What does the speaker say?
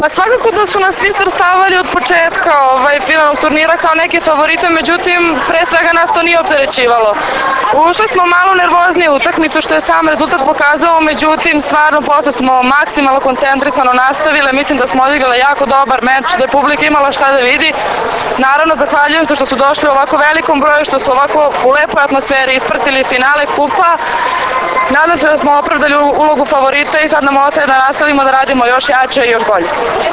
Pa svakako da su nas svi svrstavali od početka finalnog turnira kao neke favorite, međutim pre svega nas to nije opterećivalo. Ušli smo malo nervoznije u utakmicu što je sam rezultat pokazao, međutim stvarno posle smo maksimalno koncentrisano nastavile, mislim da smo odigrale jako dobar meč, da je publika imala šta da vidi. Naravno zahvaljujem se što su došli u ovako velikom broju, što su ovako u lepoj atmosferi ispratili finale kupa. Nadam se da smo opravdali ulogu favorita i sad nam ostaje da nastavimo da radimo još jače i još bolje.